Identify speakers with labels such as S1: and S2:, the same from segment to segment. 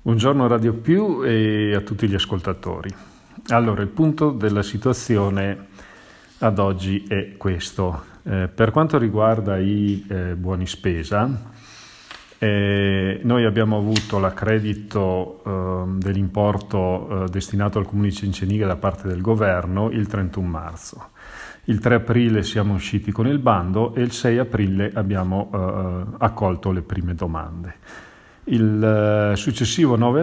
S1: Buongiorno Radio Più e a tutti gli ascoltatori. Allora, il punto della situazione ad oggi è questo. Per quanto riguarda i buoni spesa, noi abbiamo avuto l'accredito dell'importo destinato al Comune di Cenceniga da parte del governo il 31 marzo. Il 3 aprile siamo usciti con il bando e il 6 aprile abbiamo accolto le prime domande. Il successivo 9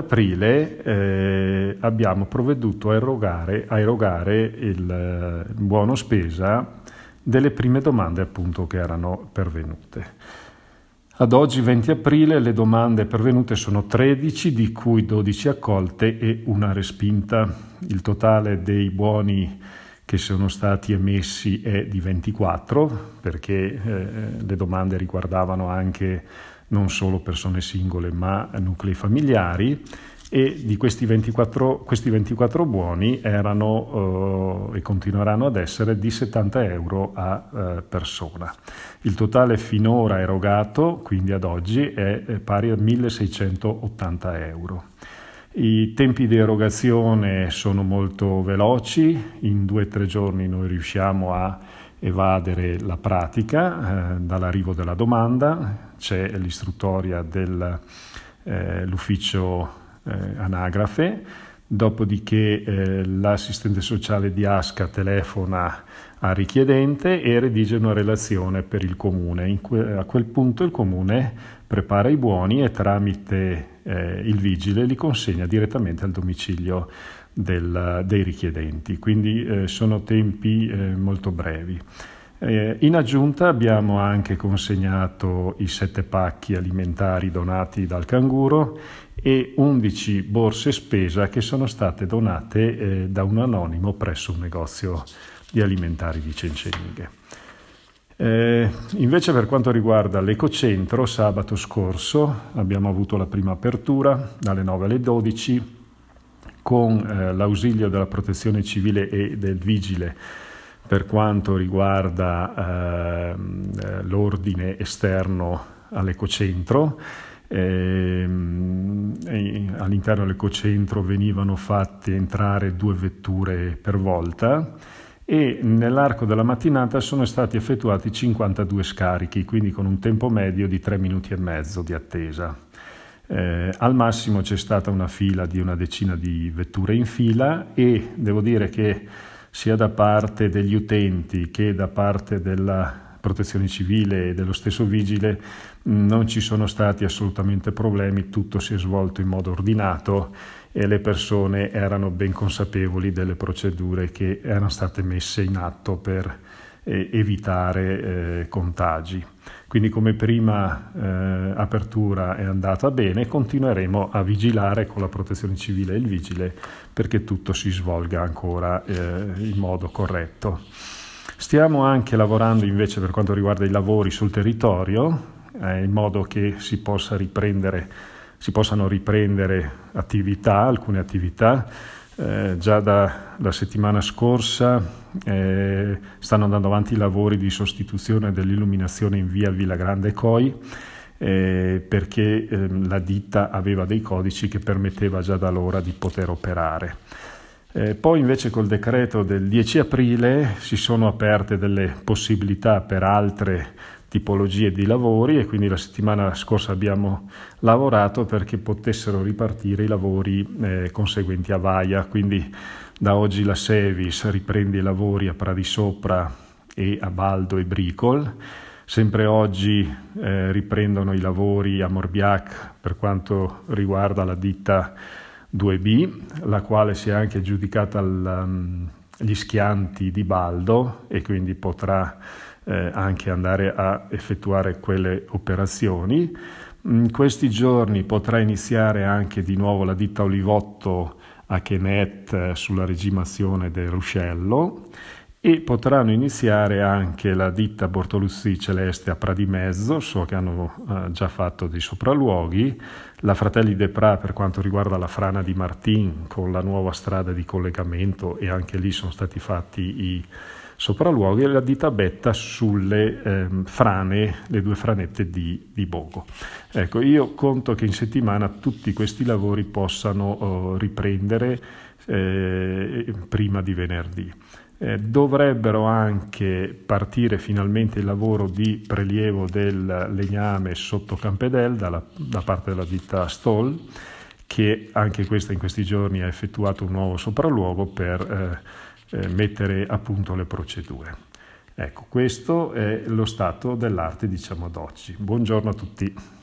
S1: aprile abbiamo provveduto a erogare il buono spesa delle prime domande appunto che erano pervenute. Ad oggi 20 aprile le domande pervenute sono 13, di cui 12 accolte e una respinta. Il totale dei buoni che sono stati emessi è di 24, perché le domande riguardavano anche non solo persone singole ma nuclei familiari, e di questi 24 buoni erano e continueranno ad essere di 70 euro a persona. Il totale finora erogato, quindi ad oggi, è pari a 1.680 euro. I tempi di erogazione sono molto veloci, in 2 o 3 giorni noi riusciamo a evadere la pratica dall'arrivo della domanda. C'è l'istruttoria dell'ufficio anagrafe, dopodiché l'assistente sociale di ASCA telefona al richiedente e redige una relazione per il comune. A quel punto il comune prepara i buoni e tramite il vigile li consegna direttamente al domicilio dei richiedenti, quindi sono tempi molto brevi. In aggiunta abbiamo anche consegnato i 7 pacchi alimentari donati dal Canguro e 11 borse spesa che sono state donate da un anonimo presso un negozio di alimentari di Cenceniga. Invece per quanto riguarda l'Ecocentro, sabato scorso abbiamo avuto la prima apertura dalle 9 alle 12 con l'ausilio della Protezione Civile e del Vigile per quanto riguarda l'ordine esterno all'Ecocentro. All'interno dell'Ecocentro venivano fatte entrare 2 vetture per volta e nell'arco della mattinata sono stati effettuati 52 scarichi, quindi con un tempo medio di 3 minuti e mezzo di attesa. Al massimo c'è stata una fila di una decina di vetture in fila e devo dire che sia da parte degli utenti che da parte della Protezione Civile e dello stesso Vigile non ci sono stati assolutamente problemi, tutto si è svolto in modo ordinato e le persone erano ben consapevoli delle procedure che erano state messe in atto per evitare contagi. Quindi come prima apertura è andata bene, continueremo a vigilare con la Protezione Civile e il Vigile perché tutto si svolga ancora in modo corretto. Stiamo anche lavorando invece per quanto riguarda i lavori sul territorio, in modo che si possano riprendere alcune attività. Già da settimana scorsa stanno andando avanti i lavori di sostituzione dell'illuminazione in via Villagrande Coi perché la ditta aveva dei codici che permetteva già da allora di poter operare. Poi invece col decreto del 10 aprile si sono aperte delle possibilità per altre tipologie di lavori e quindi la settimana scorsa abbiamo lavorato perché potessero ripartire i lavori conseguenti a Vaia, quindi da oggi la Sevis riprende i lavori a Pradisopra e a Baldo e Bricol. Sempre oggi riprendono i lavori a Morbiac per quanto riguarda la ditta 2B, la quale si è anche aggiudicata gli schianti di Baldo e quindi potrà anche andare a effettuare quelle operazioni. In questi giorni potrà iniziare anche di nuovo la ditta Olivotto a Chenet sulla regimazione del ruscello e potranno iniziare anche la ditta Bortoluzzi Celeste a Pradimezzo, so che hanno già fatto dei sopralluoghi, la Fratelli de Pra per quanto riguarda la frana di Martin con la nuova strada di collegamento e anche lì sono stati fatti sopralluoghi, e la ditta Betta sulle frane, le 2 franette di Bogo. Ecco, io conto che in settimana tutti questi lavori possano riprendere prima di venerdì. Dovrebbero anche partire finalmente il lavoro di prelievo del legname sotto Campedel da parte della ditta Stoll, che anche questa in questi giorni ha effettuato un nuovo sopralluogo per mettere a punto le procedure. Ecco, questo è lo stato dell'arte, diciamo, ad oggi. Buongiorno a tutti.